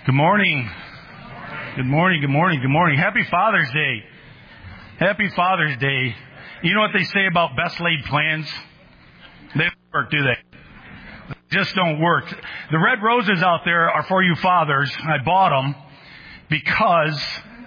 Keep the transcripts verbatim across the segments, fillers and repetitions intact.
Good morning. Good morning, good morning, good morning. Happy Father's Day. Happy Father's Day. You know what they say about best laid plans? They don't work, do they? They just don't work. The red roses out there are for you fathers. I bought them because,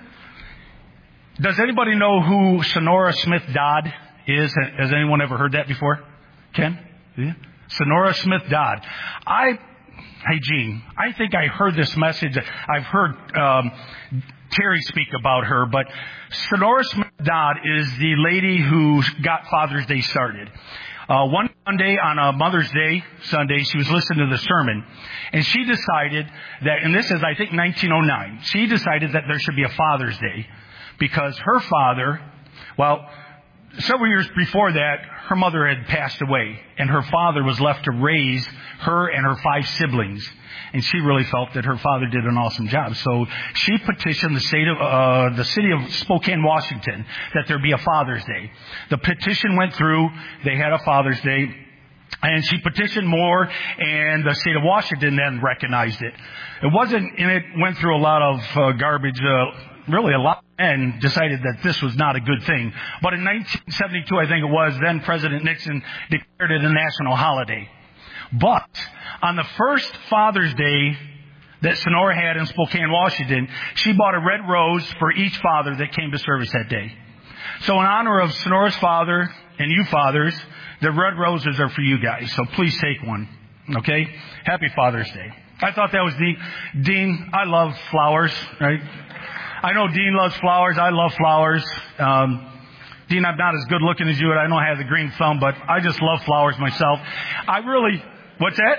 does anybody know who Sonora Smith Dodd is? Has anyone ever heard that before? Ken? Yeah. Sonora Smith Dodd. I Hey, Gene, I think I heard this message. I've heard um, Terry speak about her, but Sonora Smith Dodd is the lady who got Father's Day started. Uh, one Sunday on a Mother's Day Sunday, she was listening to the sermon, and she decided that, and this is, I think, nineteen oh nine, she decided that there should be a Father's Day because her father, well, several years before that, her mother had passed away, and her father was left to raise her and her five siblings. And she really felt that her father did an awesome job. So she petitioned the state of uh, the city of Spokane, Washington, that there be a Father's Day. The petition went through. They had a Father's Day. And she petitioned more, and the state of Washington then recognized it. It wasn't, and it went through a lot of uh, garbage. Uh, really, a lot of men decided that this was not a good thing. But in nineteen seventy-two, I think it was, then President Nixon declared it a national holiday. But on the first Father's Day that Sonora had in Spokane, Washington, she bought a red rose for each father that came to service that day. So in honor of Sonora's father and you fathers, the red roses are for you guys. So please take one. Okay? Happy Father's Day. I thought that was neat. Dean, I love flowers, right? I know Dean loves flowers. I love flowers. Um, Dean, I'm not as good looking as you, and I know I have the green thumb, but I just love flowers myself. I really, what's that?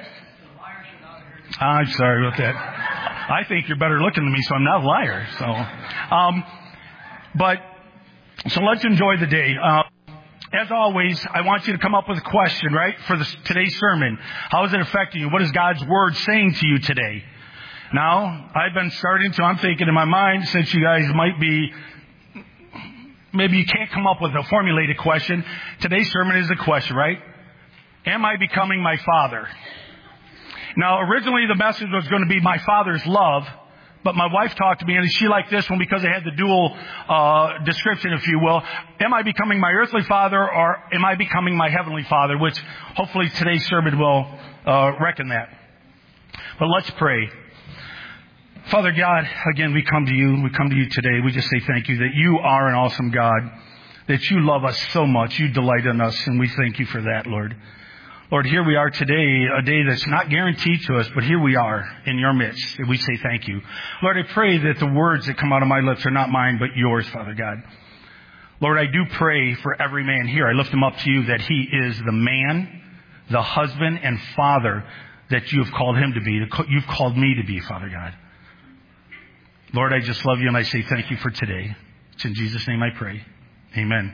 I'm sorry about that. I think you're better looking than me, so I'm not a liar. So, um, but, so let's enjoy the day. Uh, As always, I want you to come up with a question, right, for this, today's sermon. How is it affecting you? What is God's Word saying to you today? Now, I've been starting to, I'm thinking in my mind, since you guys might be, maybe you can't come up with a formulated question. Today's sermon is a question, right? Am I becoming my father? Now, originally the message was going to be my father's love. But my wife talked to me, and she liked this one because it had the dual uh description, if you will. Am I becoming my earthly father, or am I becoming my heavenly father? Which hopefully today's sermon will uh reckon that. But let's pray. Father God, again, we come to you. We come to you today. We just say thank you that you are an awesome God, that you love us so much. You delight in us, and we thank you for that, Lord. Lord, here we are today, a day that's not guaranteed to us, but here we are in your midst, and we say thank you. Lord, I pray that the words that come out of my lips are not mine, but yours, Father God. Lord, I do pray for every man here. I lift him up to you that he is the man, the husband, and father that you have called him to be, that you've called me to be, Father God. Lord, I just love you, and I say thank you for today. It's in Jesus' name I pray. Amen.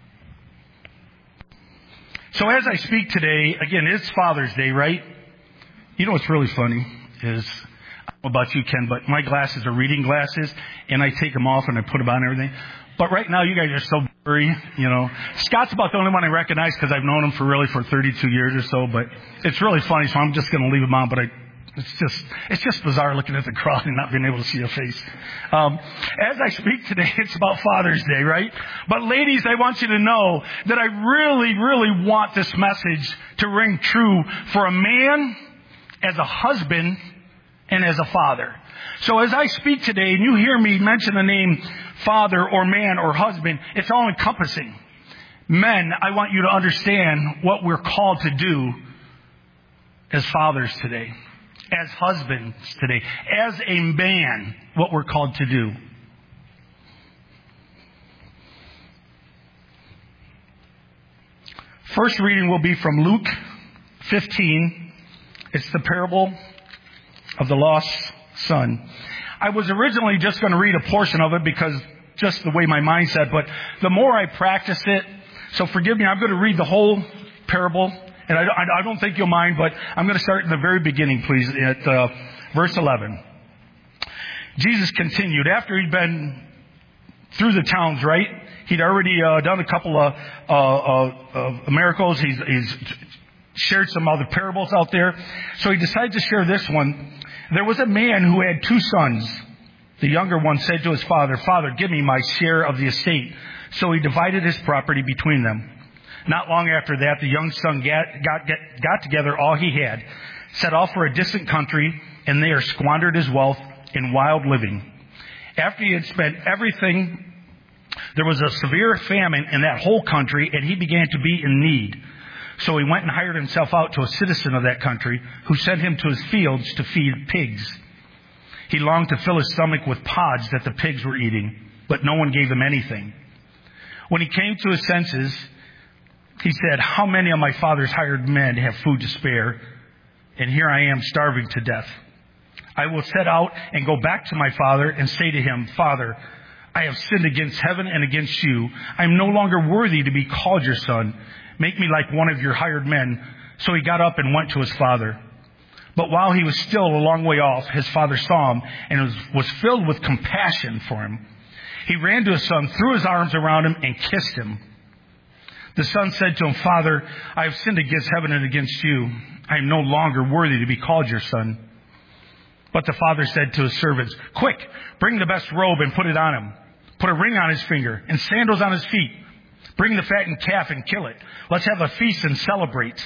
So as I speak today, again, it's Father's Day, right? You know what's really funny is, I don't know about you, Ken, but my glasses are reading glasses, and I take them off and I put them on and everything. But right now, you guys are so blurry, you know. Scott's about the only one I recognize because I've known him for really for thirty-two years or so, but it's really funny, so I'm just going to leave him on, but I... It's just, it's just bizarre looking at the crowd and not being able to see a face. Um, as I speak today, it's about Father's Day, right? But ladies, I want you to know that I really, really want this message to ring true for a man as a husband and as a father. So as I speak today and you hear me mention the name father or man or husband, it's all encompassing. Men, I want you to understand what we're called to do as fathers today. As husbands today, as a man, what we're called to do. First reading will be from Luke fifteen. It's the parable of the lost son. I was originally just going to read a portion of it because just the way my mind said, but the more I practice it, so forgive me, I'm going to read the whole parable. And I, I don't think you'll mind, but I'm going to start in the very beginning, please, at uh, verse eleven. Jesus continued. After he'd been through the towns, right? He'd already uh, done a couple of uh, uh, uh, miracles. He's, he's shared some other parables out there. So he decided to share this one. There was a man who had two sons. The younger one said to his father, "Father, give me my share of the estate." So he divided his property between them. Not long after that, the young son got, got, got together all he had, set off for a distant country, and there squandered his wealth in wild living. After he had spent everything, there was a severe famine in that whole country, and he began to be in need. So he went and hired himself out to a citizen of that country, who sent him to his fields to feed pigs. He longed to fill his stomach with pods that the pigs were eating, but no one gave him anything. When he came to his senses, he said, "How many of my father's hired men have food to spare? And here I am starving to death. I will set out and go back to my father and say to him, 'Father, I have sinned against heaven and against you. I am no longer worthy to be called your son. Make me like one of your hired men.' So he got up and went to his father. But while he was still a long way off, his father saw him and was, was filled with compassion for him. He ran to his son, threw his arms around him, and kissed him. The son said to him, 'Father, I have sinned against heaven and against you. I am no longer worthy to be called your son.' But the father said to his servants, 'Quick, bring the best robe and put it on him. Put a ring on his finger and sandals on his feet. Bring the fattened calf and kill it. Let's have a feast and celebrate.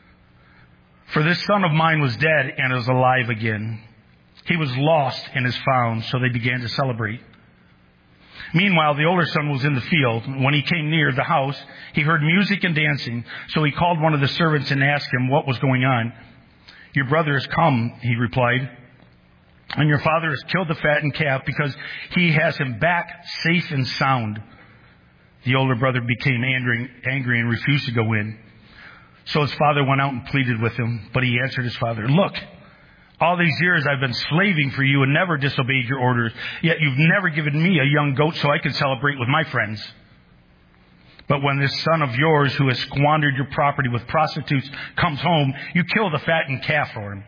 For this son of mine was dead and is alive again. He was lost and is found.' So they began to celebrate. Meanwhile, the older son was in the field. When he came near the house, he heard music and dancing. So he called one of the servants and asked him what was going on. 'Your brother has come,' he replied, 'and your father has killed the fattened calf because he has him back safe and sound.' The older brother became angry, angry and refused to go in. So his father went out and pleaded with him. But he answered his father, 'Look, all these years I've been slaving for you and never disobeyed your orders. Yet you've never given me a young goat so I can celebrate with my friends. But when this son of yours who has squandered your property with prostitutes comes home, you kill the fattened calf for him.'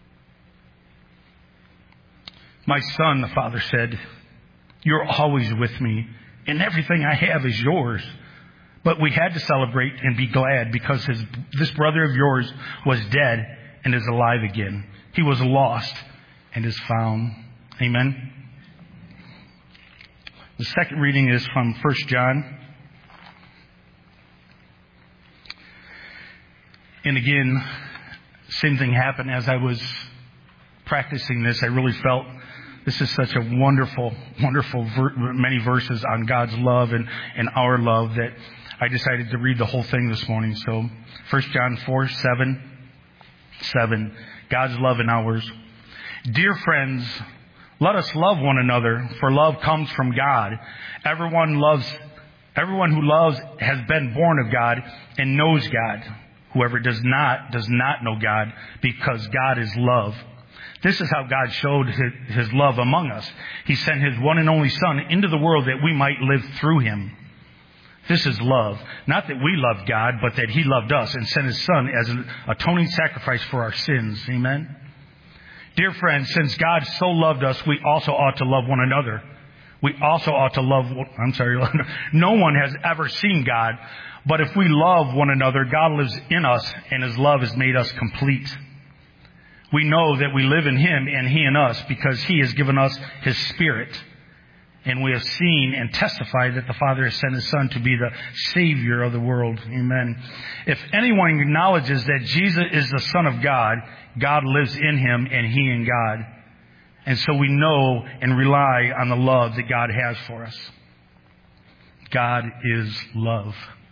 'My son,' the father said, 'you're always with me, and everything I have is yours. But we had to celebrate and be glad because his, this brother of yours was dead and is alive again. He was lost and is found.'" Amen. The second reading is from First John. And again, same thing happened as I was practicing this. I really felt this is such a wonderful, wonderful, ver- many verses on God's love and, and our love that I decided to read the whole thing this morning. So, First John four, seven, seven, God's love and ours. "Dear friends, let us love one another, for love comes from God. Everyone loves, everyone who loves has been born of God and knows God. Whoever does not, does not know God, because God is love. This is how God showed his, his love among us. He sent his one and only Son into the world that we might live through him. This is love. Not that we loved God, but that he loved us and sent his Son as an atoning sacrifice for our sins." Amen. Dear friends, since God so loved us, we also ought to love one another. We also ought to love, I'm sorry, no one has ever seen God, but if we love one another, God lives in us and his love has made us complete. We know that we live in him and he in us because he has given us his Spirit. And we have seen and testified that the Father has sent his Son to be the Savior of the world. Amen. If anyone acknowledges that Jesus is the Son of God, God lives in him and he in God. And so we know and rely on the love that God has for us. God is love.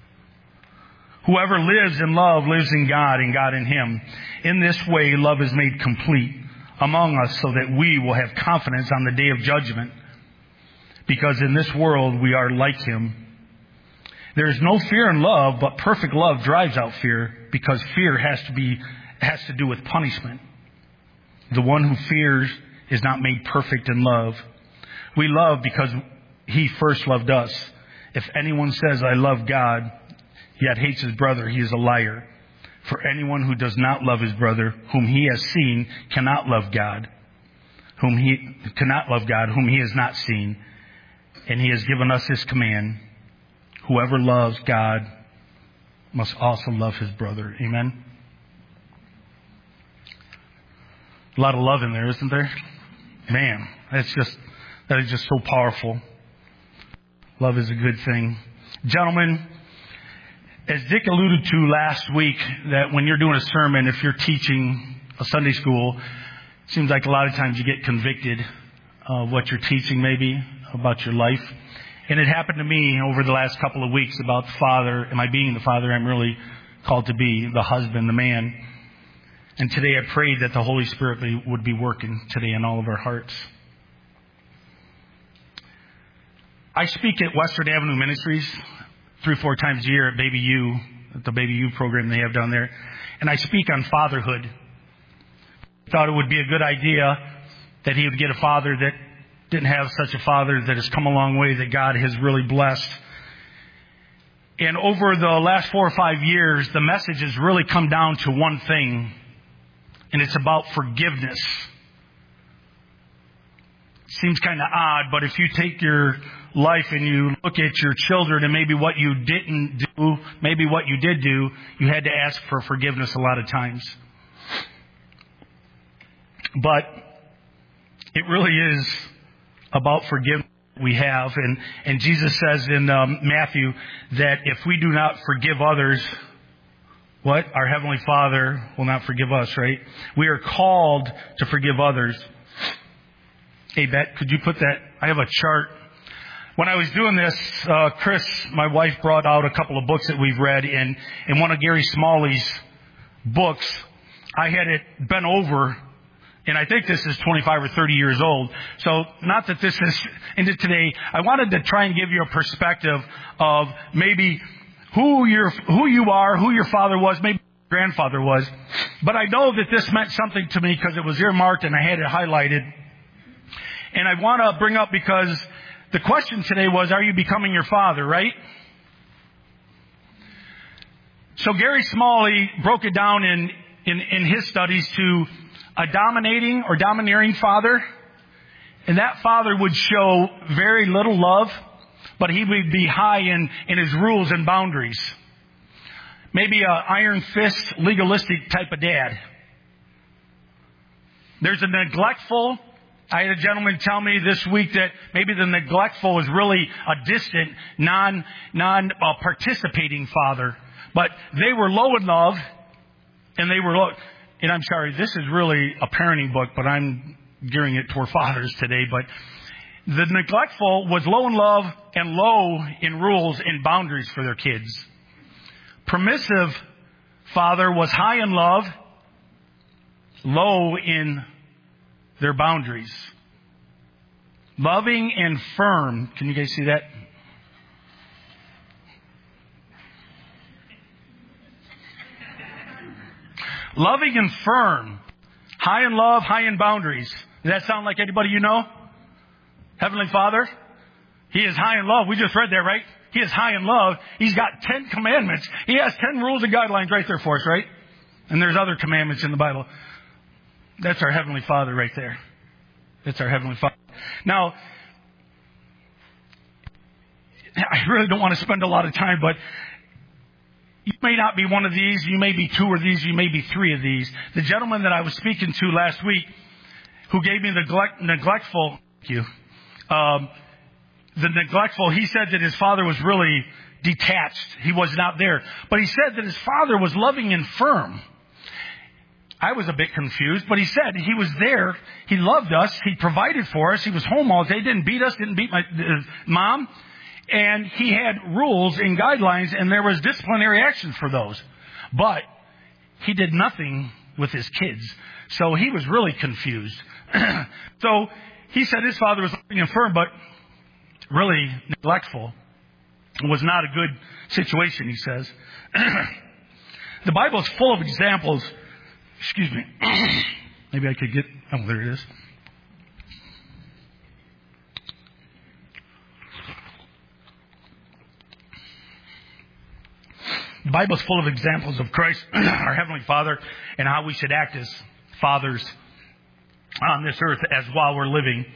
Whoever lives in love lives in God and God in him. In this way, love is made complete among us so that we will have confidence on the day of judgment. Because in this world we are like him. There is no fear in love, but perfect love drives out fear, because fear has to be has to do with punishment. The one who fears is not made perfect in love. We love because he first loved us. If anyone says, "I love God," yet hates his brother, he is a liar. For anyone who does not love his brother, whom he has seen, cannot love God. Whom he cannot love God, whom he has not seen. And he has given us this command: whoever loves God must also love his brother. Amen. A lot of love in there, isn't there? Man, that's just, that is just so powerful. Love is a good thing. Gentlemen, as Dick alluded to last week, that when you're doing a sermon, if you're teaching a Sunday school, it seems like a lot of times you get convicted of what you're teaching, maybe, about your life. And it happened to me over the last couple of weeks about the father. Am I being the father I'm really called to be, the husband, the man? And today I prayed that the Holy Spirit would be working today in all of our hearts. I speak at Western Avenue Ministries three or four times a year at Baby U, at the Baby U program they have down there. And I speak on fatherhood. I thought it would be a good idea that he would get a father that didn't have such a father, that has come a long way, that God has really blessed. And over the last four or five years, the message has really come down to one thing, and it's about forgiveness. Seems kind of odd, but if you take your life and you look at your children and maybe what you didn't do, maybe what you did do, you had to ask for forgiveness a lot of times. But it really is about forgiveness we have. And, and Jesus says in um, Matthew that if we do not forgive others, what? Our Heavenly Father will not forgive us, right? We are called to forgive others. Hey, Bet, could you put that? I have a chart. When I was doing this, uh, Chris, my wife, brought out a couple of books that we've read. And in one of Gary Smalley's books, I had it bent over. And I think this is twenty-five or thirty years old. So not that this is into today. I wanted to try and give you a perspective of maybe who your who you are, who your father was, maybe your grandfather was. But I know that this meant something to me because it was earmarked and I had it highlighted. And I want to bring up, because the question today was, are you becoming your father, right? So Gary Smalley broke it down in, in, in his studies to a dominating or domineering father. And that father would show very little love, but he would be high in, in his rules and boundaries. Maybe a iron fist, legalistic type of dad. There's a neglectful. I had a gentleman tell me this week that maybe the neglectful is really a distant, non, non uh, participating father. But they were low in love, and they were low. And I'm sorry, this is really a parenting book, but I'm gearing it toward fathers today. But the neglectful was low in love and low in rules and boundaries for their kids. Permissive father was high in love, low in their boundaries. Loving and firm. Can you guys see that? Loving and firm. High in love, high in boundaries. Does that sound like anybody you know? Heavenly Father? He is high in love. We just read that, right? He is high in love. He's got ten commandments. He has ten rules and guidelines right there for us, right? And there's other commandments in the Bible. That's our Heavenly Father right there. That's our Heavenly Father. Now, I really don't want to spend a lot of time, but you may not be one of these. You may be two of these. You may be three of these. The gentleman that I was speaking to last week, who gave me the neglect, neglectful, thank you, um, the neglectful, he said that his father was really detached. He was not there. But he said that his father was loving and firm. I was a bit confused, but he said he was there. He loved us. He provided for us. He was home all day. Didn't beat us. Didn't beat my uh, mom. And he had rules and guidelines, and there was disciplinary action for those. But he did nothing with his kids. So he was really confused. So he said his father was loving and firm, but really neglectful. It was not a good situation, he says. The Bible is full of examples. Excuse me. Maybe I could get... Oh, there it is. The Bible is full of examples of Christ, our Heavenly Father, and how we should act as fathers on this earth as while we're living.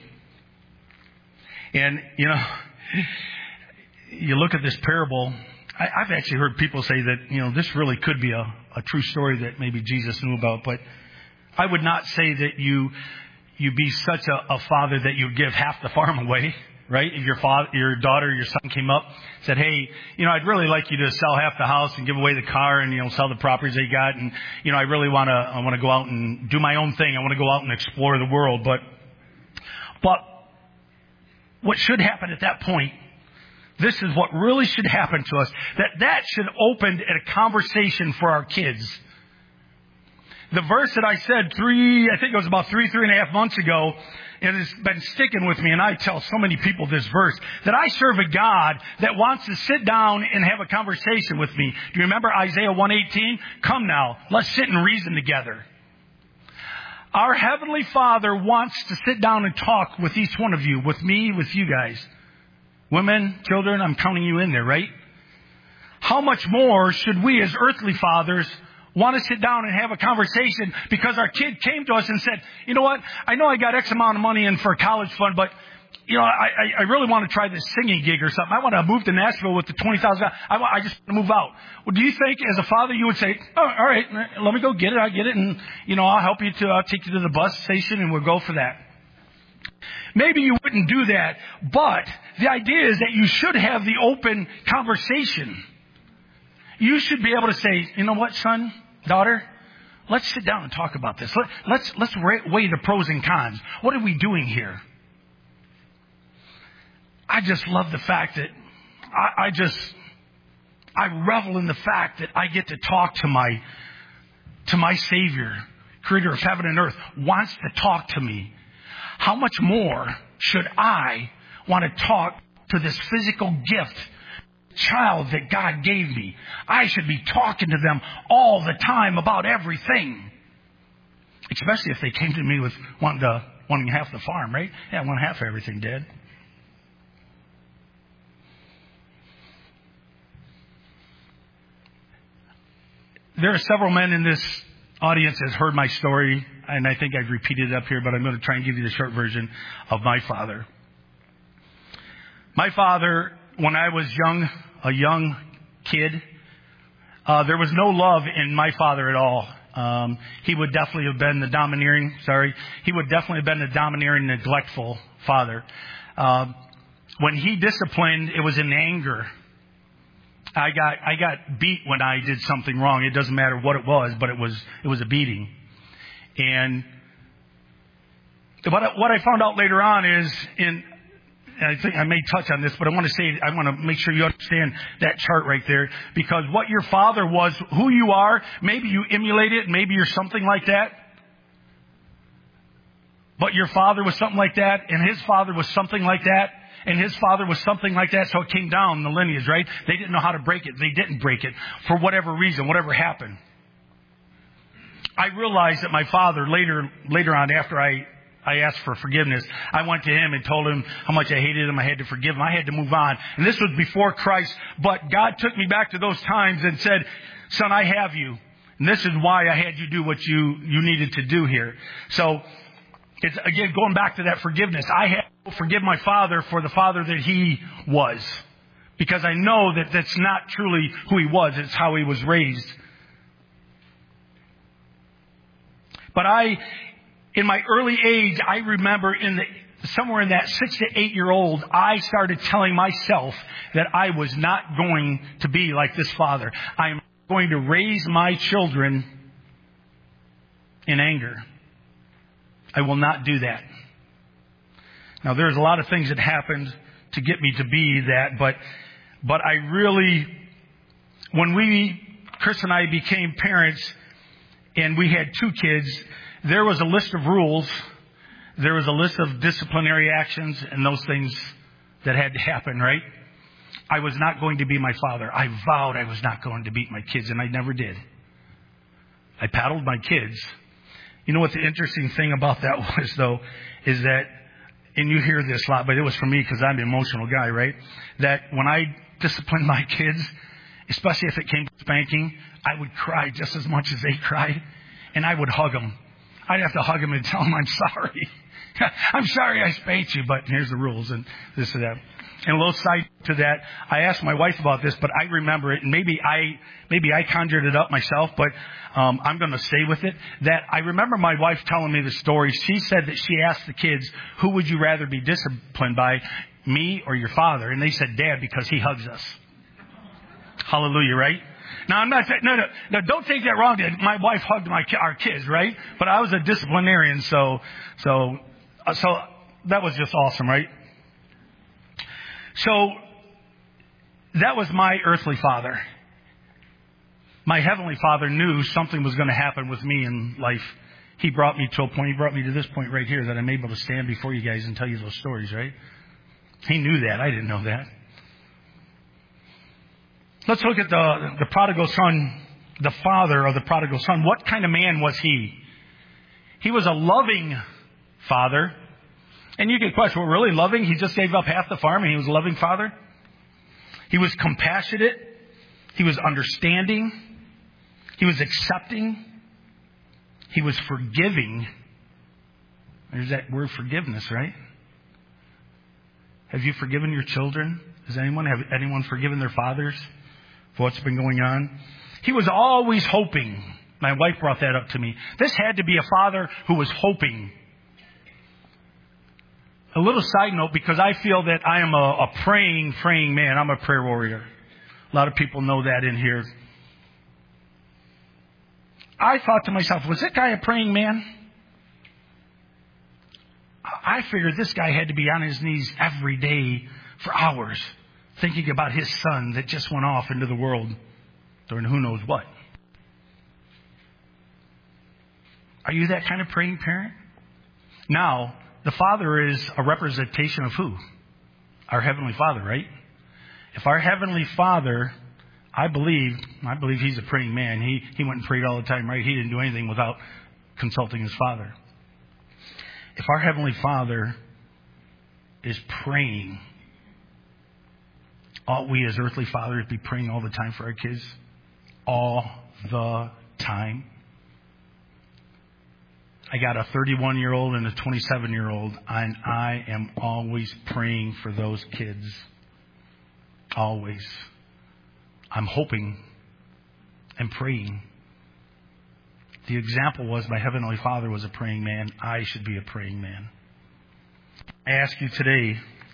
And, you know, you look at this parable. I, I've actually heard people say that, you know, this really could be a, a true story that maybe Jesus knew about. But I would not say that you you be such a, a father that you give half the farm away, right? If your father, your daughter, your son came up, said, "Hey, you know, I'd really like you to sell half the house and give away the car, and you know, sell the properties they got, and you know, I really want to, I want to go out and do my own thing. I want to go out and explore the world." But, but what should happen at that point? This is what really should happen to us. That that should open a conversation for our kids. The verse that I said three, I think it was about three, three and a half months ago, it has been sticking with me, and I tell so many people this verse, that I serve a God that wants to sit down and have a conversation with me. Do you remember Isaiah one eighteen? Come now, let's sit and reason together. Our Heavenly Father wants to sit down and talk with each one of you, with me, with you guys. Women, children, I'm counting you in there, right? How much more should we as earthly fathers want to sit down and have a conversation because our kid came to us and said, "You know what? I know I got X amount of money in for a college fund, but you know, I, I really want to try this singing gig or something. I want to move to Nashville with the twenty thousand dollars. I, I just want to move out." Well, do you think as a father you would say, "Oh, all right, let me go get it. I get it. And, you know, I'll help you to, I'll take you to the bus station and we'll go for that." Maybe you wouldn't do that, but the idea is that you should have the open conversation. You should be able to say, "You know what, son, daughter, let's sit down and talk about this. Let, let's let's weigh the pros and cons. What are we doing here?" I just love the fact that I, I just I revel in the fact that I get to talk to my to my Savior, Creator of heaven and earth, wants to talk to me. How much more should I want to talk to this physical gift, child that God gave me? I should be talking to them all the time about everything. Especially if they came to me with wanting, to, wanting half the farm, right? Yeah, I want half of everything, Dad. There are several men in this audience that has heard my story, and I think I've repeated it up here, but I'm going to try and give you the short version of my father. My father, when I was young, a young kid, uh, there was no love in my father at all. Um, he would definitely have been the domineering, sorry, he would definitely have been the domineering, neglectful father. Uh, when he disciplined, it was in anger. I got I got beat when I did something wrong. It doesn't matter what it was, but it was it was a beating. And what I, what I found out later on is, in I think I may touch on this, but I want to say I want to make sure you understand that chart right there, because what your father was, who you are, maybe you emulate it, maybe you're something like that. But your father was something like that, and his father was something like that. And his father was something like that, so it came down the lineage, right? They didn't know how to break it. They didn't break it for whatever reason, whatever happened. I realized that my father, later later on, after I, I asked for forgiveness, I went to him and told him how much I hated him. I had to forgive him. I had to move on. And this was before Christ. But God took me back to those times and said, "Son, I have you. And this is why I had you do what you, you needed to do here." So, it's, again, going back to that forgiveness. I had to forgive my father for the father that he was, because I know that that's not truly who he was. It's how he was raised. But I, in my early age, I remember in the, somewhere in that six to eight year old, I started telling myself that I was not going to be like this father. I am going to raise my children in anger. I will not do that. Now, there's a lot of things that happened to get me to be that, but but I really, when we, Chris and I became parents and we had two kids, there was a list of rules. There was a list of disciplinary actions and those things that had to happen, right? I was not going to be my father. I vowed I was not going to beat my kids, and I never did. I paddled my kids. You know what the interesting thing about that was, though, is that, and you hear this a lot, but it was for me because I'm an emotional guy, right? That when I disciplined my kids, especially if it came to spanking, I would cry just as much as they cried, and I would hug them. I'd have to hug them and tell them I'm sorry. I'm sorry I spanked you, but here's the rules and this and that. And a little side to that, I asked my wife about this, but I remember it, and maybe I maybe I conjured it up myself, but um, I'm going to stay with it. That I remember my wife telling me the story. She said that she asked the kids, "Who would you rather be disciplined by, me or your father?" And they said, "Dad, because he hugs us." Hallelujah, right? Now I'm not no no no. Don't take that wrong. Dad. My wife hugged my our kids, right? But I was a disciplinarian, so so so that was just awesome, right? So that was my earthly father. My heavenly father knew something was going to happen with me in life. He brought me to a point. He brought me to this point right here that I'm able to stand before you guys and tell you those stories, right? He knew that. I didn't know that. Let's look at the, the prodigal son, the father of the prodigal son. What kind of man was he? He was a loving father. And you could question, well, really loving? He just gave up half the farm and he was a loving father? He was compassionate. He was understanding. He was accepting. He was forgiving. There's that word forgiveness, right? Have you forgiven your children? Has anyone, have anyone forgiven their fathers for what's been going on? He was always hoping. My wife brought that up to me. This had to be a father who was hoping. A little side note, because I feel that I am a, a praying, praying man. I'm a prayer warrior. A lot of people know that in here. I thought to myself, was that guy a praying man? I figured this guy had to be on his knees every day for hours, thinking about his son that just went off into the world during who knows what. Are you that kind of praying parent? Now, the Father is a representation of who? Our Heavenly Father, right? If our Heavenly Father, I believe, I believe He's a praying man. He he went and prayed all the time, right? He didn't do anything without consulting His Father. If our Heavenly Father is praying, ought we as earthly fathers be praying all the time for our kids? All the time. I got a thirty-one-year-old and a twenty-seven-year-old, and I am always praying for those kids. Always. I'm hoping and praying. The example was my Heavenly Father was a praying man. I should be a praying man. I ask you today,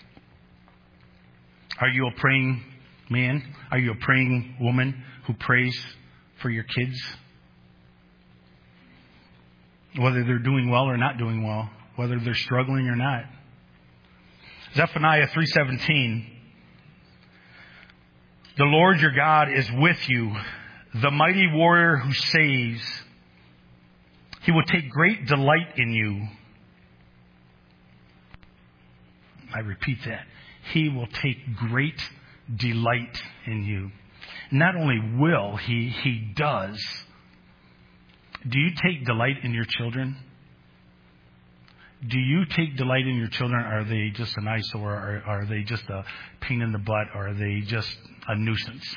are you a praying man? Are you a praying woman who prays for your kids? Whether they're doing well or not doing well. Whether they're struggling or not. Zephaniah three seventeen. The Lord your God is with you, the mighty warrior who saves. He will take great delight in you. I repeat that. He will take great delight in you. Not only will he, he does. Do you take delight in your children? Do you take delight in your children? Are they just an eyesore? Or are they just a pain in the butt? Or are they just a nuisance?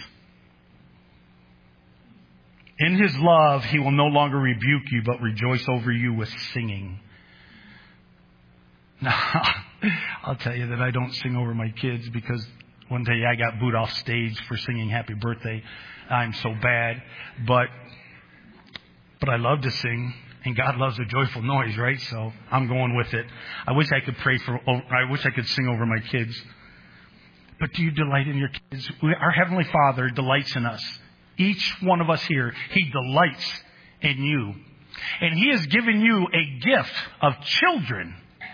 In His love, He will no longer rebuke you, but rejoice over you with singing. Now, I'll tell you that I don't sing over my kids because one day I got booed off stage for singing Happy Birthday. I'm so bad. But But I love to sing, and God loves a joyful noise, right? So I'm going with it. I wish I could pray for, I wish I could sing over my kids. But do you delight in your kids? Our Heavenly Father delights in us. Each one of us here, He delights in you. And He has given you a gift of children.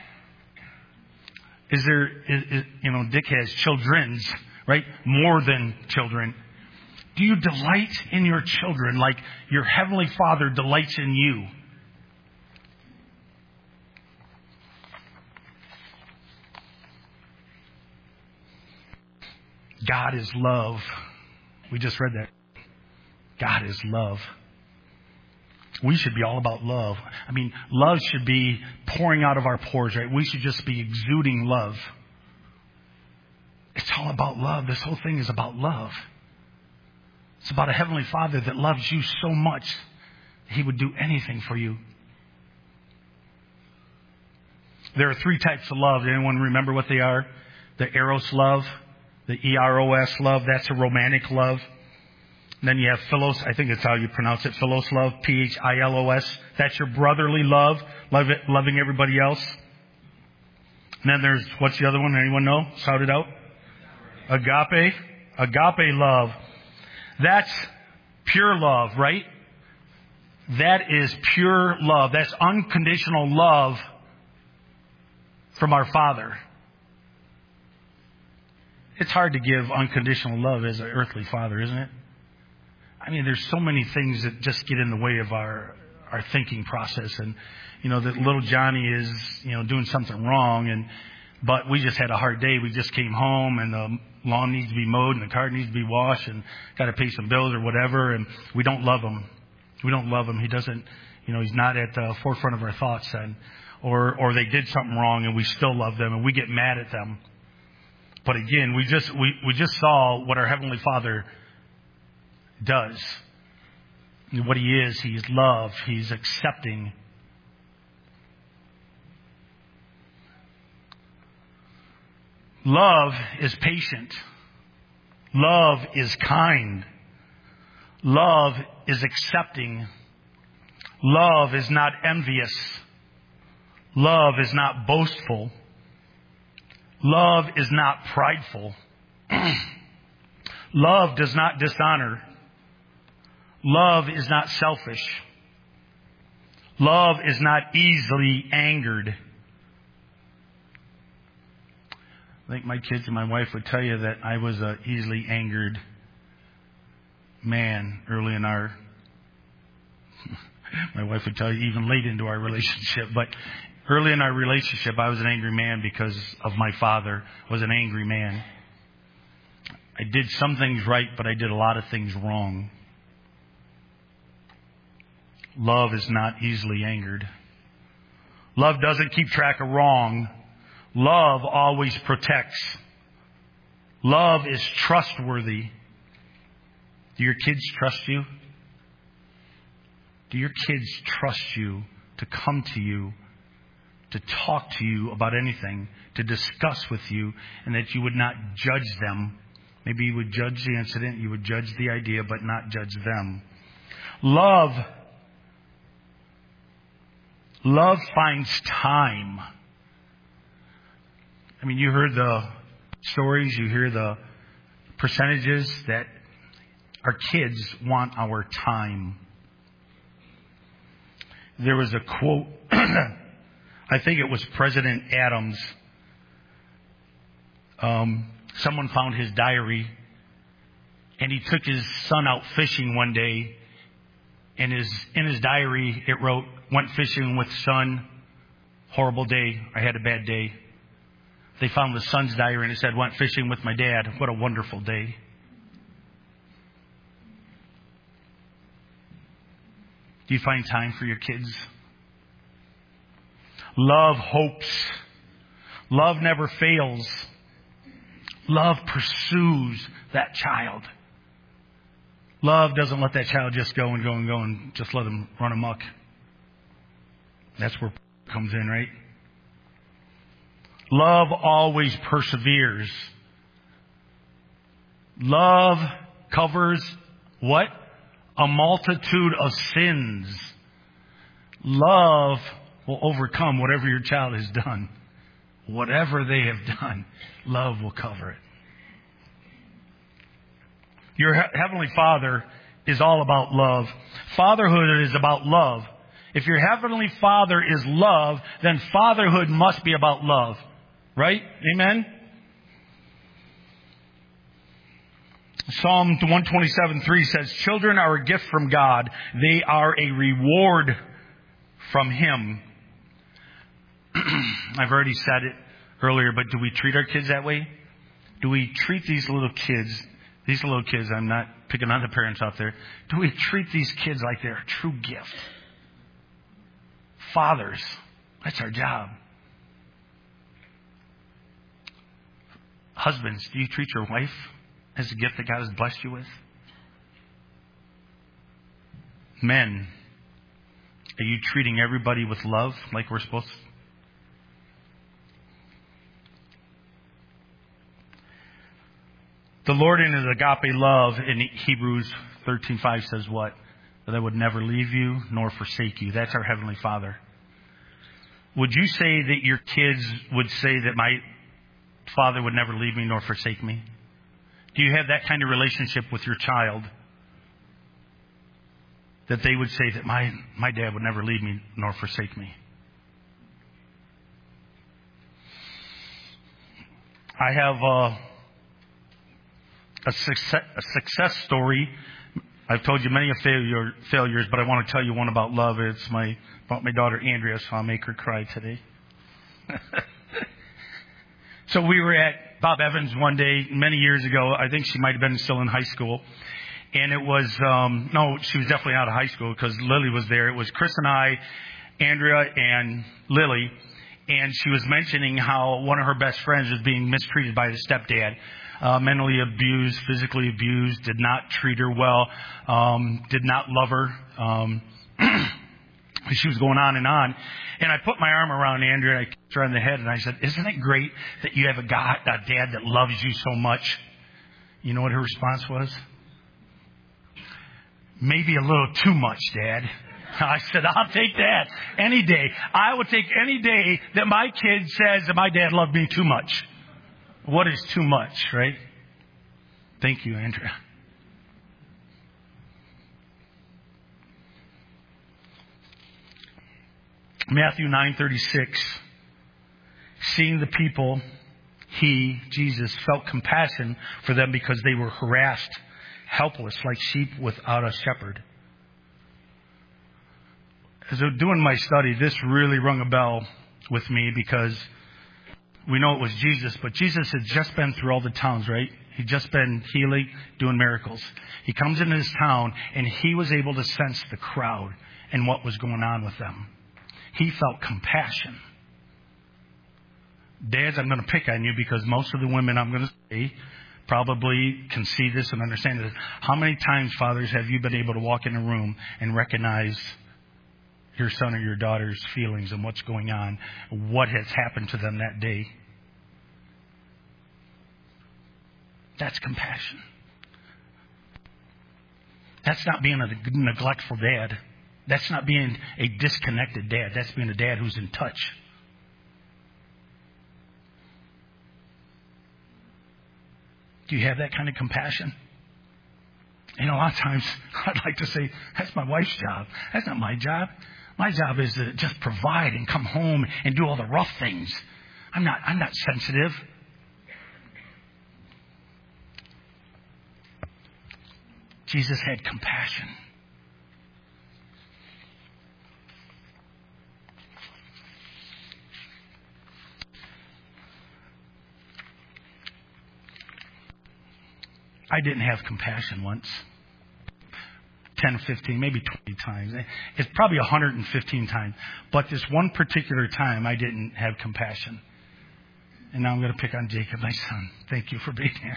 Is there, is, is, you know, Dick has children's, right? More than children. Do you delight in your children like your Heavenly Father delights in you? God is love. We just read that. God is love. We should be all about love. I mean, love should be pouring out of our pores, right? We should just be exuding love. It's all about love. This whole thing is about love. It's about a Heavenly Father that loves you so much He would do anything for you. There are three types of love. Does anyone remember what they are? the eros love, the E R O S love. That's a romantic love. And then you have philos. I think that's how you pronounce it. Philos love, P H I L O S. That's your brotherly love, love it, loving everybody else. And then there's, what's the other one? Anyone know? Shout it out. Agape. Agape love. That's pure love, right? That is pure love. That's unconditional love from our Father. It's hard to give unconditional love as an earthly father, isn't it? I mean, there's so many things that just get in the way of our our thinking process. And, you know, that little Johnny is, you know, doing something wrong. And but we just had a hard day. We just came home and the lawn needs to be mowed and the car needs to be washed and got to pay some bills or whatever. And we don't love him. We don't love him. He doesn't, you know, he's not at the forefront of our thoughts then. Or, or they did something wrong and we still love them and we get mad at them. But again, we just, we, we just saw what our Heavenly Father does. What He is, He's love. He's accepting. Love is patient. Love is kind. Love is accepting. Love is not envious. Love is not boastful. Love is not prideful. Love does not dishonor. Love is not selfish. Love is not easily angered. I think my kids and my wife would tell you that I was an easily angered man early in our... My wife would tell you even late into our relationship. But early in our relationship, I was an angry man because of my father. I was an angry man. I did some things right, but I did a lot of things wrong. Love is not easily angered. Love doesn't keep track of wrong. Love always protects. Love is trustworthy. Do your kids trust you? Do your kids trust you to come to you, to talk to you about anything, to discuss with you, and that you would not judge them? Maybe you would judge the incident, you would judge the idea, but not judge them. Love, love finds time. I mean, you heard the stories, you hear the percentages that our kids want our time. There was a quote, I think it was President Adams. Um, someone found his diary, and he took his son out fishing one day, and his in his diary it wrote, "Went fishing with son, horrible day, I had a bad day." They found the son's diary and it said, "Went fishing with my dad, what a wonderful day." Do you find time for your kids? Love hopes. Love never fails. Love pursues that child. Love doesn't let that child just go and go and go and just let them run amok. That's where it comes in, right? Love always perseveres. Love covers what? A multitude of sins. Love will overcome whatever your child has done. Whatever they have done, love will cover it. Your Heavenly Father is all about love. Fatherhood is about love. If your Heavenly Father is love, then fatherhood must be about love. Right? Amen? Psalm one twenty-seven three says, "Children are a gift from God. They are a reward from Him." I've already said it earlier, but do we treat our kids that way? Do we treat these little kids, these little kids, I'm not picking on the parents out there, do we treat these kids like they're a true gift? Fathers, that's our job. Husbands, do you treat your wife as a gift that God has blessed you with? Men, are you treating everybody with love like we're supposed to? Lord in His agape love in Hebrews thirteen five says what? That I would never leave you nor forsake you. That's our Heavenly Father. Would you say that your kids would say that my Father would never leave me nor forsake me? Do you have that kind of relationship with your child? That they would say that my, my dad would never leave me nor forsake me. I have uh, a, success, a success story. I've told you many of failure, failures, but I want to tell you one about love. It's my about my daughter Andrea, so I'll make her cry today. So we were at Bob Evans one day many years ago. I think she might have been still in high school. And it was, um, no, she was definitely out of high school because Lily was there. It was Chris and I, Andrea and Lily. And she was mentioning how one of her best friends was being mistreated by the stepdad. Uh, mentally abused, physically abused, did not treat her well, um, did not love her. Um, she was going on and on. And I put my arm around Andrea and I kicked her on the head and I said, isn't it great that you have a, God, a dad that loves you so much? You know what her response was? Maybe a little too much, Dad. I said, I'll take that any day. I will take any day that my kid says that my dad loved me too much. What is too much, right? Thank you, Andrea. Matthew nine thirty-six. Seeing the people, he, Jesus, felt compassion for them because they were harassed, helpless, like sheep without a shepherd. As I was doing my study, this really rung a bell with me because we know it was Jesus, but Jesus had just been through all the towns, right? He'd just been healing, doing miracles. He comes into this town, and he was able to sense the crowd and what was going on with them. He felt compassion. Dads, I'm going to pick on you because most of the women I'm going to say probably can see this and understand this. How many times, fathers, have you been able to walk in a room and recognize your son or your daughter's feelings and what's going on, what has happened to them that day? That's compassion. That's not being a neglectful dad. That's not being a disconnected dad. That's being a dad who's in touch. Do you have that kind of compassion? And a lot of times I'd like to say, that's my wife's job. That's not my job. My job is to just provide and come home and do all the rough things. I'm not, I'm not sensitive. Jesus had compassion. I didn't have compassion once. ten, fifteen, maybe twenty times. It's probably one hundred fifteen times. But this one particular time, I didn't have compassion. And now I'm going to pick on Jacob, my son. Thank you for being here.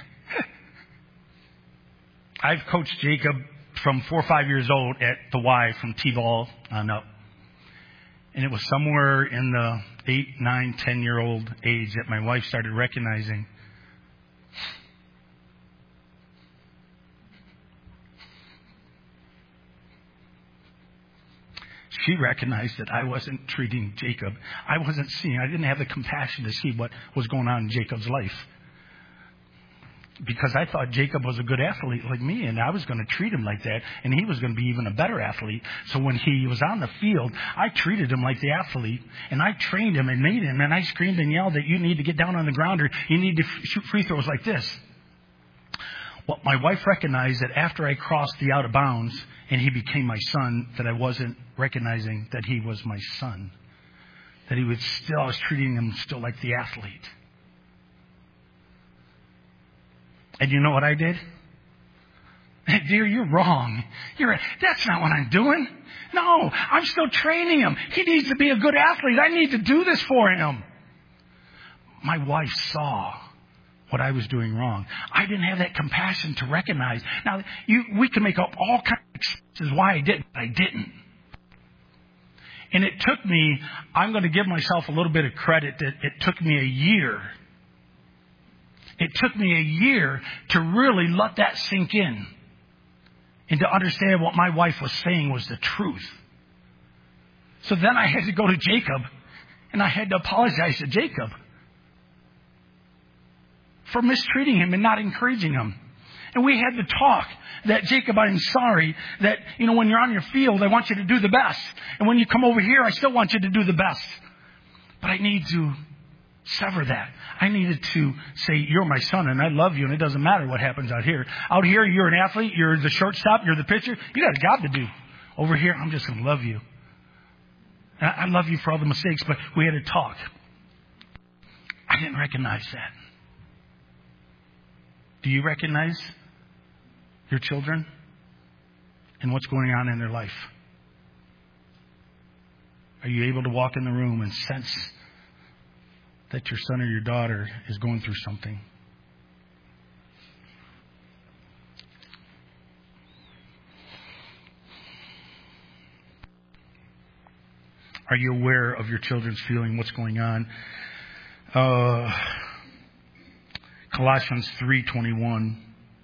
I've coached Jacob from four or five years old at the Y, from T-ball on up. And it was somewhere in the eight, nine, ten-year-old age that my wife started recognizing She recognized that I wasn't treating Jacob. I wasn't seeing. I didn't have the compassion to see what was going on in Jacob's life. Because I thought Jacob was a good athlete like me, and I was going to treat him like that, and he was going to be even a better athlete. So when he was on the field, I treated him like the athlete, and I trained him and made him, and I screamed and yelled that you need to get down on the ground or you need to shoot free throws like this. Well, my wife recognized that after I crossed the out of bounds and he became my son, that I wasn't recognizing that he was my son. That he was still, I was treating him still like the athlete. And you know what I did? Hey, dear, you're wrong. You're, that's not what I'm doing. No, I'm still training him. He needs to be a good athlete. I need to do this for him. My wife saw what I was doing wrong. I didn't have that compassion to recognize. Now, you, we can make up all kinds of excuses why I didn't. I didn't. And it took me, I'm going to give myself a little bit of credit that it took me a year. It took me a year to really let that sink in and to understand what my wife was saying was the truth. So then I had to go to Jacob, and I had to apologize to Jacob for mistreating him and not encouraging him. And we had to talk that, Jacob, I'm sorry that, you know, when you're on your field, I want you to do the best. And when you come over here, I still want you to do the best. But I need to sever that. I needed to say, you're my son and I love you, and it doesn't matter what happens out here. Out here, you're an athlete, you're the shortstop, you're the pitcher. You got a job to do. Over here, I'm just going to love you. And I love you for all the mistakes, but we had to talk. I didn't recognize that. Do you recognize your children and what's going on in their life? Are you able to walk in the room and sense that your son or your daughter is going through something? Are you aware of your children's feeling, what's going on? Uh, Colossians three twenty-one.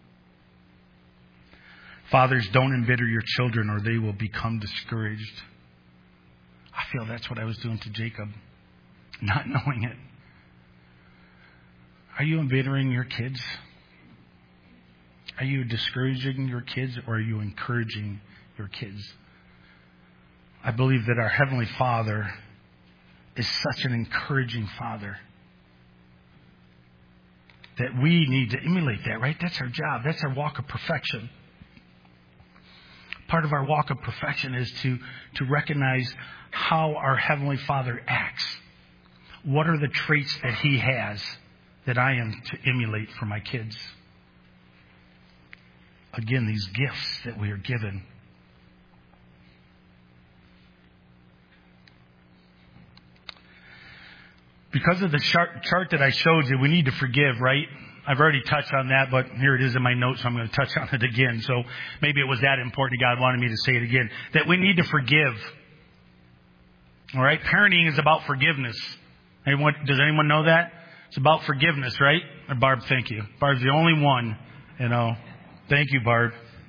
Fathers, don't embitter your children or they will become discouraged. I feel that's what I was doing to Jacob, not knowing it. Are you embittering your kids? Are you discouraging your kids, or are you encouraging your kids? I believe that our Heavenly Father is such an encouraging Father that we need to emulate that, right? That's our job. That's our walk of perfection. Part of our walk of perfection is to, to recognize how our Heavenly Father acts. What are the traits that He has that I am to emulate for my kids? Again, these gifts that we are given. Because of the chart, chart that I showed you, we need to forgive, right? I've already touched on that, but here it is in my notes, so I'm going to touch on it again. So maybe it was that important God wanted me to say it again. That we need to forgive. All right? Parenting is about forgiveness. Anyone, does anyone know that? It's about forgiveness, right? Or Barb, thank you. Barb's the only one, you know. Thank you, Barb.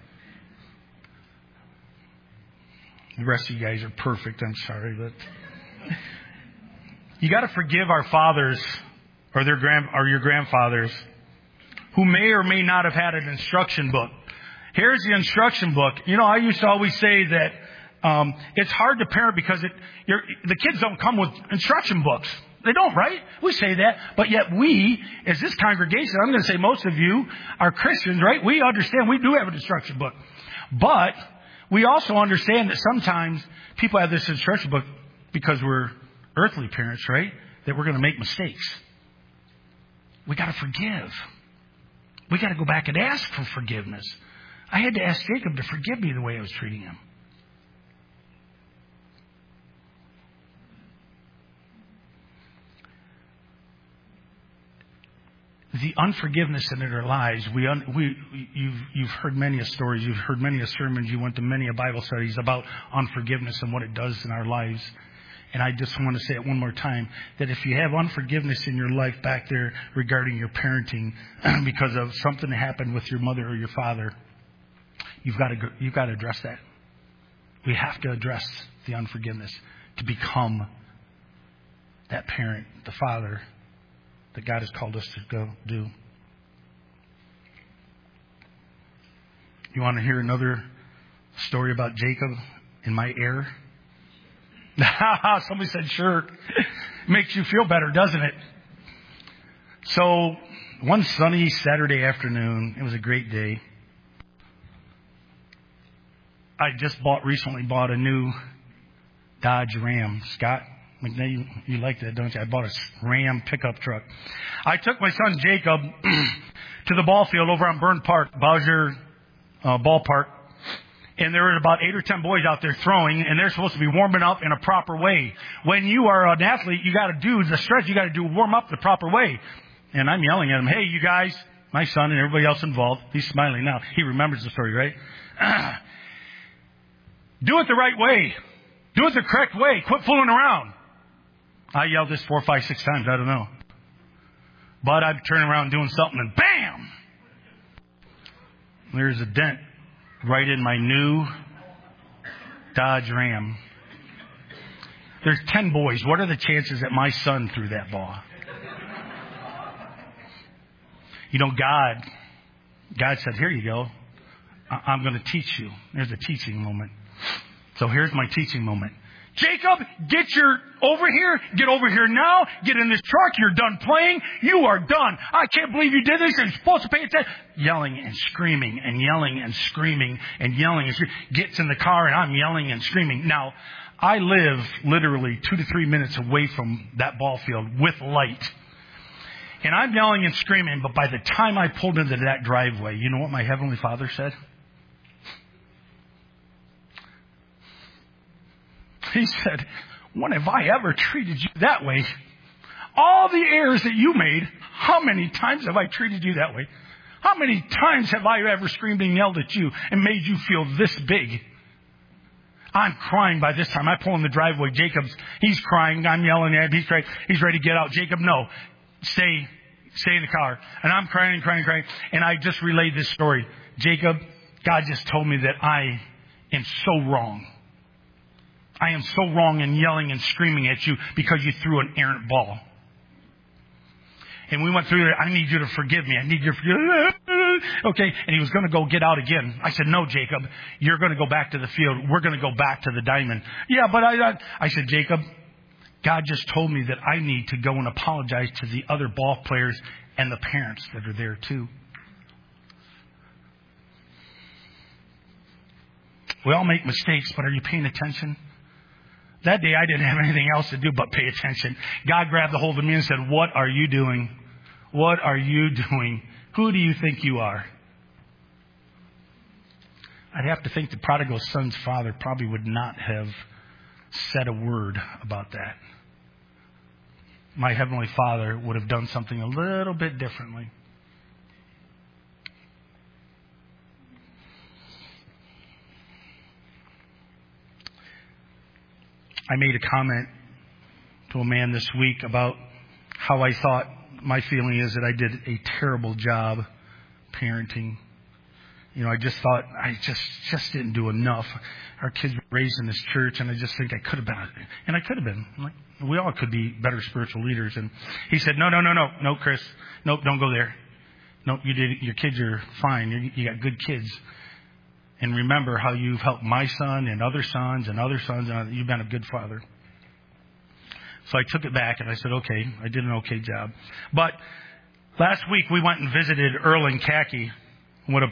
The rest of you guys are perfect. I'm sorry, but you got to forgive our fathers or their grand or your grandfathers who may or may not have had an instruction book. Here's the instruction book. You know, I used to always say that um, it's hard to parent because it, you're, the kids don't come with instruction books. They don't, right? We say that. But yet we, as this congregation, I'm going to say most of you are Christians, right? We understand we do have an instruction book. But we also understand that sometimes people have this instruction book because we're earthly parents, right? That we're going to make mistakes. We got to forgive. We got to go back and ask for forgiveness. I had to ask Jacob to forgive me the way I was treating him. The unforgiveness in our lives, we, un, we, you've, you've heard many a stories, you've heard many a sermons, you went to many a Bible studies about unforgiveness and what it does in our lives. And I just want to say it one more time, that if you have unforgiveness in your life back there regarding your parenting because of something that happened with your mother or your father, you've got to, you've got to address that. We have to address the unforgiveness to become that parent, the father that God has called us to go do. You want to hear another story about Jacob and my heir? Somebody said, sure. Makes you feel better, doesn't it? So, one sunny Saturday afternoon, it was a great day. I just bought, recently bought a new Dodge Ram. Scott, McNay, you, you like that, don't you? I bought a Ram pickup truck. I took my son Jacob to the ball field over on Burn Park, Bowser uh, Ballpark. And there were about eight or ten boys out there throwing, and they're supposed to be warming up in a proper way. When you are an athlete, you got to do the stretch. You got to do warm up the proper way. And I'm yelling at him, "Hey, you guys!" My son and everybody else involved. He's smiling now. He remembers the story, right? Do it the right way. Do it the correct way. Quit fooling around. I yelled this four, five, six times. I don't know. But I'm turning around doing something and bam! There's a dent right in my new Dodge Ram. There's ten boys. What are the chances that my son threw that ball? You know, God, God said, here you go. I'm going to teach you. There's a teaching moment. So here's my teaching moment. Jacob, get your over here. Get over here now. Get in this truck. You're done playing. You are done. I can't believe you did this. You're supposed to pay attention. Yelling and screaming and yelling and screaming and yelling and screaming. Gets in the car and I'm yelling and screaming. Now, I live literally two to three minutes away from that ball field with light. And I'm yelling and screaming, but by the time I pulled into that driveway, you know what my Heavenly Father said? He said, when have I ever treated you that way? All the errors that you made, how many times have I treated you that way? How many times have I ever screamed and yelled at you and made you feel this big? I'm crying by this time. I pull in the driveway. Jacob's, he's crying. I'm yelling at him. He's crying. He's ready to get out. Jacob, no. Stay. Stay in the car. And I'm crying and crying and crying. And I just relayed this story. Jacob, God just told me that I am so wrong. I am so wrong in yelling and screaming at you because you threw an errant ball. And we went through it. I need you to forgive me. I need you to forgive me. Okay. And he was going to go get out again. I said, no, Jacob, you're going to go back to the field. We're going to go back to the diamond. Yeah, but I, I, I said, Jacob, God just told me that I need to go and apologize to the other ball players and the parents that are there too. We all make mistakes, but are you paying attention? That day I didn't have anything else to do but pay attention. God grabbed a hold of me and said, what are you doing? What are you doing? Who do you think you are? I'd have to think the prodigal son's father probably would not have said a word about that. My Heavenly Father would have done something a little bit differently. I made a comment to a man this week about how I thought my feeling is that I did a terrible job parenting. You know, I just thought I just just didn't do enough. Our kids were raised in this church, and I just think I could have been, and I could have been. Like, we all could be better spiritual leaders. And he said, "No, no, no, no, no, Chris, no, don't go there. No, you did. Your kids are fine. You, you got good kids." And remember how you've helped my son and other sons and other sons, and you've been a good father. So I took it back and I said, okay, I did an okay job. But last week we went and visited Earl and Khaki. What a,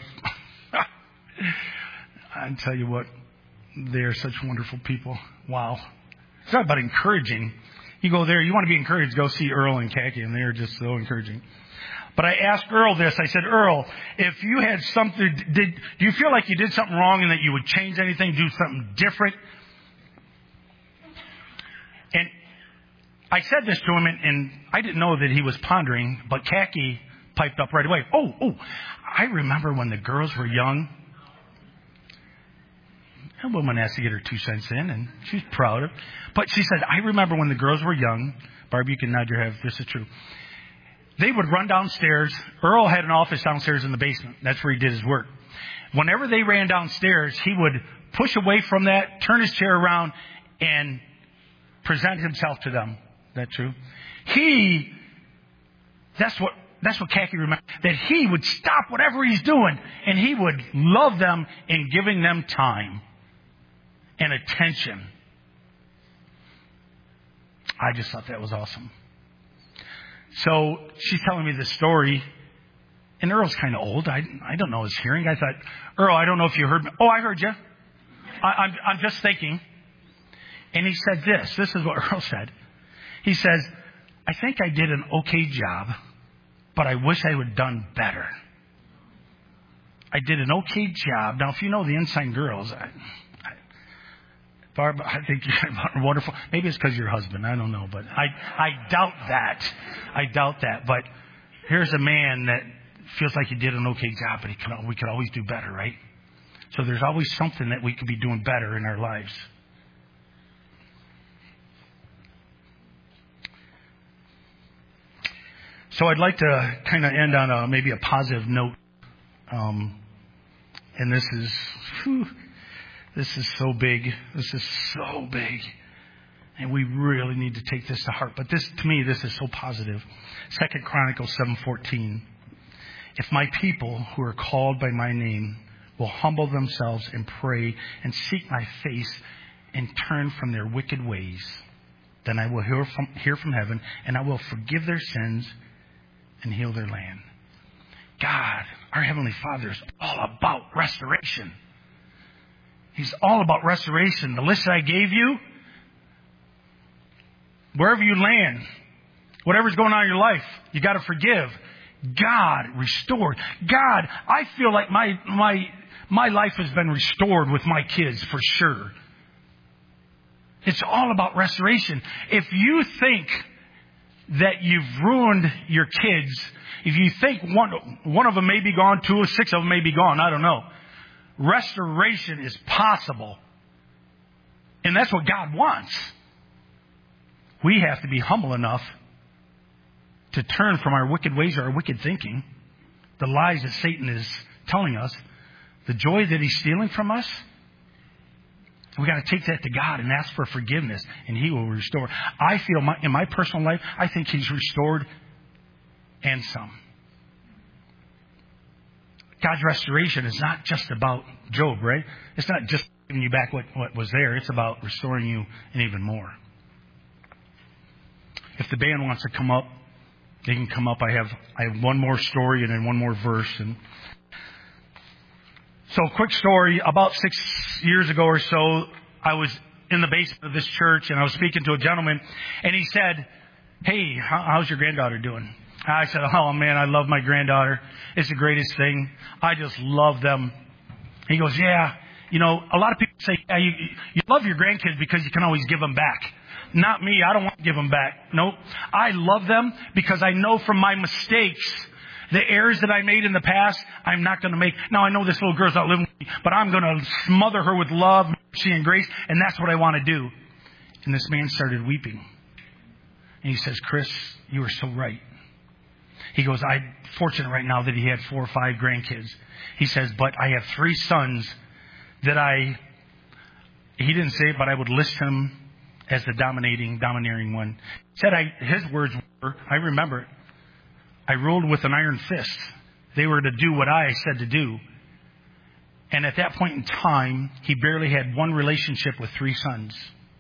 I tell you what, they're such wonderful people. Wow. It's not about encouraging. You go there, you want to be encouraged, go see Earl and Khaki, and they're just so encouraging. But I asked Earl this. I said, Earl, if you had something, did do you feel like you did something wrong and that you would change anything, do something different? And I said this to him, and, and I didn't know that he was pondering, but Khaki piped up right away. Oh, oh, I remember when the girls were young. A woman has to get her two cents in, and she's proud of it. But she said, I remember when the girls were young. Barbie, you can nod your head if this is true. They would run downstairs. Earl had an office downstairs in the basement. That's where he did his work. Whenever they ran downstairs, he would push away from that, turn his chair around, and present himself to them. Is that true? He, that's what, that's what Khaki remembered. That he would stop whatever he's doing, and he would love them in giving them time and attention. I just thought that was awesome. So she's telling me this story, and Earl's kind of old. I I don't know his hearing. I thought, Earl, I don't know if you heard me. Oh, I heard you. I, I'm I'm just thinking. And he said this. This is what Earl said. He says, I think I did an okay job, but I wish I would have done better. I did an okay job. Now, if you know the Ensign girls, I, Barb, I think you're wonderful. Maybe it's because you're your husband. I don't know, but I, I doubt that. I doubt that. But here's a man that feels like he did an okay job, but he could, we could always do better, right? So there's always something that we could be doing better in our lives. So I'd like to kind of end on a, maybe a positive note. Um, and this is, whew, this is so big. This is so big. And we really need to take this to heart. But this, to me, this is so positive. Second Chronicles seven fourteen. If my people who are called by my name will humble themselves and pray and seek my face and turn from their wicked ways, then I will hear from, hear from heaven, and I will forgive their sins and heal their land. God, our Heavenly Father, is all about restoration. He's all about restoration. The list that I gave you, wherever you land, whatever's going on in your life, you got to forgive. God restored. God, I feel like my my my life has been restored with my kids for sure. It's all about restoration. If you think that you've ruined your kids, if you think one one of them may be gone, two or six of them may be gone, I don't know. Restoration is possible. And that's what God wants. We have to be humble enough to turn from our wicked ways or our wicked thinking, the lies that Satan is telling us, the joy that he's stealing from us. We got to take that to God and ask for forgiveness, and He will restore. I feel my, in my personal life, I think He's restored and some. God's restoration is not just about Job, right? It's not just giving you back what, what was there. It's about restoring you and even more. If the band wants to come up, they can come up. I have I have one more story and then one more verse. And so, quick story. About six years ago or so, I was in the basement of this church, and I was speaking to a gentleman, and he said, "Hey, how, how's your granddaughter doing?" I said, "Oh man, I love my granddaughter. It's the greatest thing. I just love them." He goes, "Yeah, you know, a lot of people say, yeah, you, you love your grandkids because you can always give them back." Not me. I don't want to give them back. Nope. I love them because I know from my mistakes, the errors that I made in the past, I'm not going to make. Now, I know this little girl's not living with me, but I'm going to smother her with love, mercy, and grace, and that's what I want to do. And this man started weeping. And he says, "Chris, you are so right." He goes, "I'm fortunate right now that he had four or five grandkids." He says, "But I have three sons that I," he didn't say it, but I would list him as the dominating, domineering one. He said, I, his words were, I remember it, "I ruled with an iron fist. They were to do what I said to do." And at that point in time, he barely had one relationship with three sons.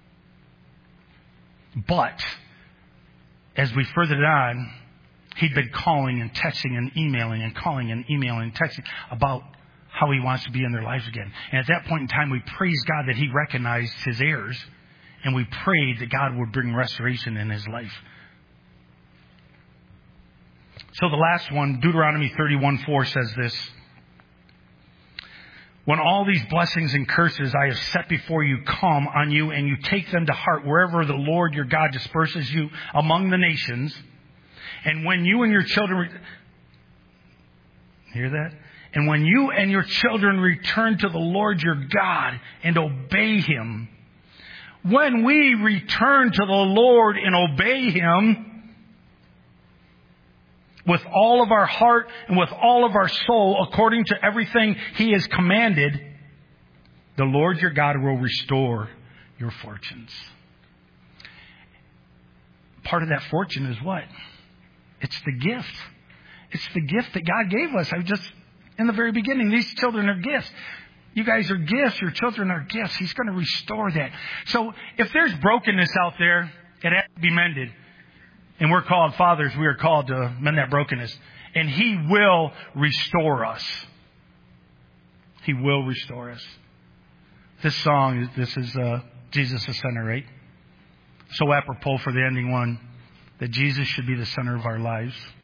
But as we furthered on, he'd been calling and texting and emailing and calling and emailing and texting about how he wants to be in their lives again. And at that point in time, we praised God that he recognized his errors, and we prayed that God would bring restoration in his life. So the last one, Deuteronomy thirty-one four says this: "When all these blessings and curses I have set before you come on you, and you take them to heart wherever the Lord your God disperses you among the nations, and when you and your children..." Hear that? "And when you and your children return to the Lord your God and obey Him." When we return to the Lord and obey Him with all of our heart and with all of our soul, according to everything He has commanded, the Lord your God will restore your fortunes. Part of that fortune is what? It's the gift. It's the gift that God gave us. I just, in the very beginning, these children are gifts. You guys are gifts. Your children are gifts. He's going to restore that. So if there's brokenness out there, it has to be mended. And we're called fathers. We are called to mend that brokenness. And He will restore us. He will restore us. This song, this is uh, Jesus the center, right? So apropos for the ending one, that Jesus should be the center of our lives.